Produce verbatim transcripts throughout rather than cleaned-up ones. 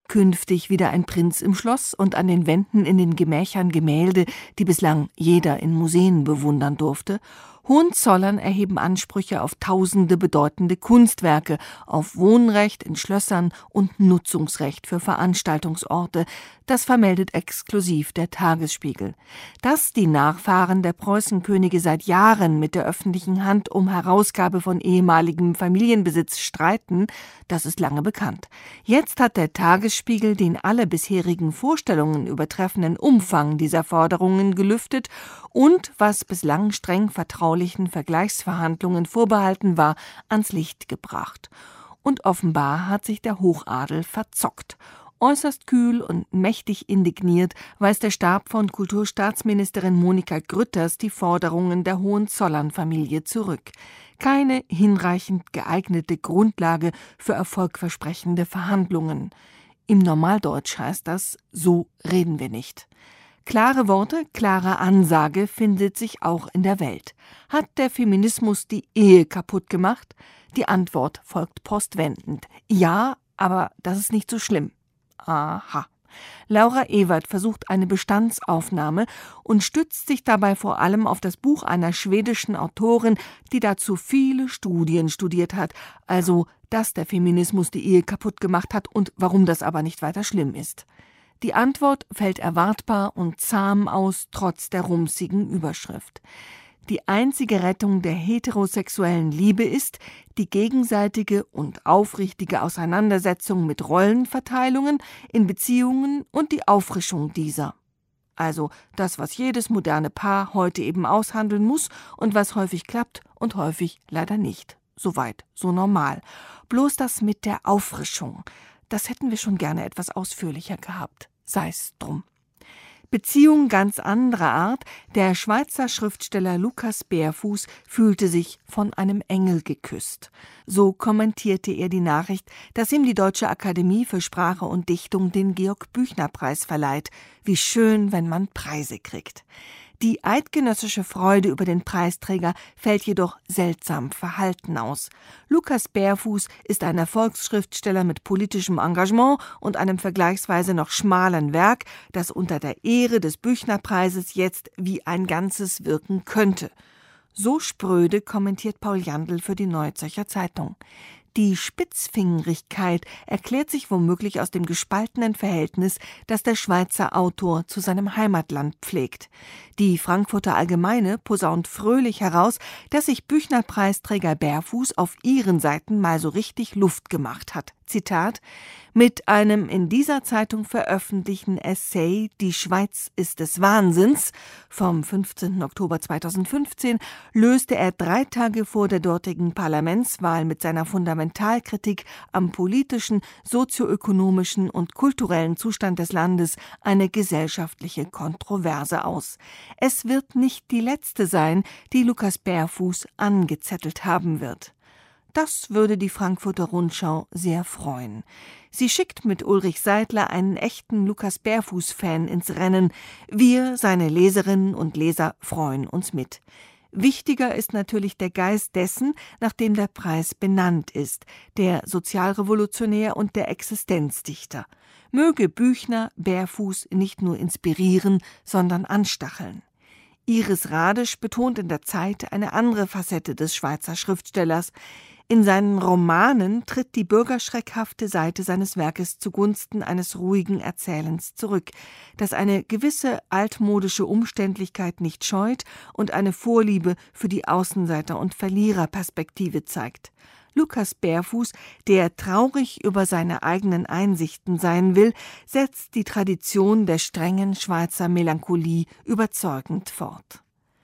Künftig wieder ein Prinz im Schloss und an den Wänden in den Gemächern Gemälde, die bislang jeder in Museen bewundern durfte. Hohenzollern erheben Ansprüche auf tausende bedeutende Kunstwerke, auf Wohnrecht in Schlössern und Nutzungsrecht für Veranstaltungsorte. Das vermeldet exklusiv der Tagesspiegel. Dass die Nachfahren der Preußenkönige seit Jahren mit der öffentlichen Hand um Herausgabe von ehemaligem Familienbesitz streiten, das ist lange bekannt. Jetzt hat der Tagesspiegel den alle bisherigen Vorstellungen übertreffenden Umfang dieser Forderungen gelüftet und, was bislang streng vertraulichen Vergleichsverhandlungen vorbehalten war, ans Licht gebracht. Und offenbar hat sich der Hochadel verzockt. Äußerst kühl und mächtig indigniert weist der Stab von Kulturstaatsministerin Monika Grütters die Forderungen der Hohenzollern-Familie zurück. Keine hinreichend geeignete Grundlage für erfolgversprechende Verhandlungen. Im Normaldeutsch heißt das, so reden wir nicht. Klare Worte, klare Ansage findet sich auch in der Welt. Hat der Feminismus die Ehe kaputt gemacht? Die Antwort folgt postwendend. Ja, aber das ist nicht so schlimm. Aha. Laura Ewert versucht eine Bestandsaufnahme und stützt sich dabei vor allem auf das Buch einer schwedischen Autorin, die dazu viele Studien studiert hat, also dass der Feminismus die Ehe kaputt gemacht hat und warum das aber nicht weiter schlimm ist. Die Antwort fällt erwartbar und zahm aus, trotz der rumsigen Überschrift. Die einzige Rettung der heterosexuellen Liebe ist die gegenseitige und aufrichtige Auseinandersetzung mit Rollenverteilungen in Beziehungen und die Auffrischung dieser. Also das, was jedes moderne Paar heute eben aushandeln muss und was häufig klappt und häufig leider nicht. Soweit, so normal. Bloß das mit der Auffrischung, das hätten wir schon gerne etwas ausführlicher gehabt. Sei's drum. Beziehung ganz anderer Art. Der Schweizer Schriftsteller Lukas Bärfuß fühlte sich von einem Engel geküsst. So kommentierte er die Nachricht, dass ihm die Deutsche Akademie für Sprache und Dichtung den Georg-Büchner-Preis verleiht. Wie schön, wenn man Preise kriegt. Die eidgenössische Freude über den Preisträger fällt jedoch seltsam verhalten aus. Lukas Bärfuß ist ein Erfolgsschriftsteller mit politischem Engagement und einem vergleichsweise noch schmalen Werk, das unter der Ehre des Büchner-Preises jetzt wie ein Ganzes wirken könnte. So spröde kommentiert Paul Jandl für die Neue Zürcher Zeitung. Die Spitzfingerigkeit erklärt sich womöglich aus dem gespaltenen Verhältnis, das der Schweizer Autor zu seinem Heimatland pflegt. Die Frankfurter Allgemeine posaunt fröhlich heraus, dass sich Büchner-Preisträger Bärfuß auf ihren Seiten mal so richtig Luft gemacht hat. Zitat: Mit einem in dieser Zeitung veröffentlichten Essay »Die Schweiz ist des Wahnsinns« vom fünfzehnten Oktober zweitausendfünfzehn löste er drei Tage vor der dortigen Parlamentswahl mit seiner Fundamentalkritik am politischen, sozioökonomischen und kulturellen Zustand des Landes eine gesellschaftliche Kontroverse aus. Es wird nicht die letzte sein, die Lukas Bärfuß angezettelt haben wird. Das würde die Frankfurter Rundschau sehr freuen. Sie schickt mit Ulrich Seidler einen echten Lukas Bärfuß-Fan ins Rennen. Wir, seine Leserinnen und Leser, freuen uns mit. Wichtiger ist natürlich der Geist dessen, nach dem der Preis benannt ist, der Sozialrevolutionär und der Existenzdichter. Möge Büchner Bärfuß nicht nur inspirieren, sondern anstacheln. Iris Radisch betont in der Zeit eine andere Facette des Schweizer Schriftstellers. In seinen Romanen tritt die bürgerschreckhafte Seite seines Werkes zugunsten eines ruhigen Erzählens zurück, das eine gewisse altmodische Umständlichkeit nicht scheut und eine Vorliebe für die Außenseiter- und Verliererperspektive zeigt. Lukas Bärfuß, der traurig über seine eigenen Einsichten sein will, setzt die Tradition der strengen Schweizer Melancholie überzeugend fort.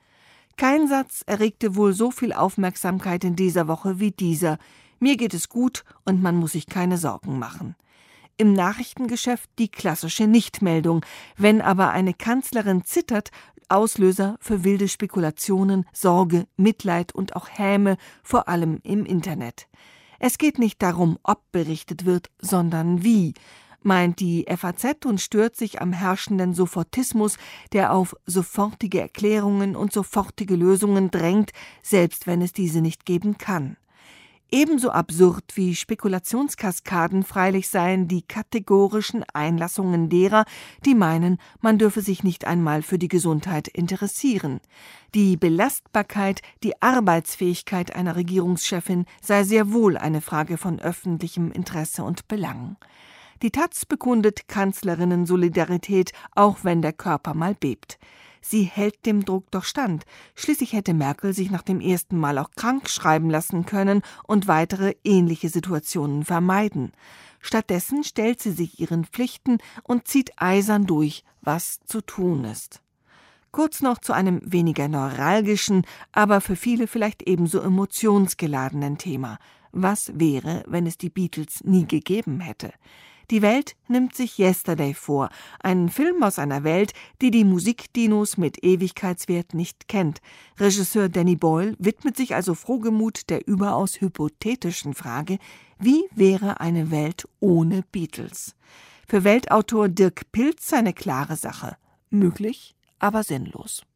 Kein Satz erregte wohl so viel Aufmerksamkeit in dieser Woche wie dieser. Mir geht es gut und man muss sich keine Sorgen machen. Im Nachrichtengeschäft die klassische Nichtmeldung. Wenn aber eine Kanzlerin zittert, Auslöser für wilde Spekulationen, Sorge, Mitleid und auch Häme, vor allem im Internet. Es geht nicht darum, ob berichtet wird, sondern wie, meint die F A Z und stört sich am herrschenden Sofortismus, der auf sofortige Erklärungen und sofortige Lösungen drängt, selbst wenn es diese nicht geben kann. Ebenso absurd wie Spekulationskaskaden freilich seien die kategorischen Einlassungen derer, die meinen, man dürfe sich nicht einmal für die Gesundheit interessieren. Die Belastbarkeit, die Arbeitsfähigkeit einer Regierungschefin sei sehr wohl eine Frage von öffentlichem Interesse und Belang. Die Taz bekundet Kanzlerinnen-Solidarität, auch wenn der Körper mal bebt. Sie hält dem Druck doch stand. Schließlich hätte Merkel sich nach dem ersten Mal auch krank schreiben lassen können und weitere ähnliche Situationen vermeiden. Stattdessen stellt sie sich ihren Pflichten und zieht eisern durch, was zu tun ist. Kurz noch zu einem weniger neuralgischen, aber für viele vielleicht ebenso emotionsgeladenen Thema. Was wäre, wenn es die Beatles nie gegeben hätte? Die Welt nimmt sich Yesterday vor, einen Film aus einer Welt, die die Musikdinos mit Ewigkeitswert nicht kennt. Regisseur Danny Boyle widmet sich also frohgemut der überaus hypothetischen Frage, wie wäre eine Welt ohne Beatles? Für Weltautor Dirk Pilz eine klare Sache. Möglich, aber sinnlos.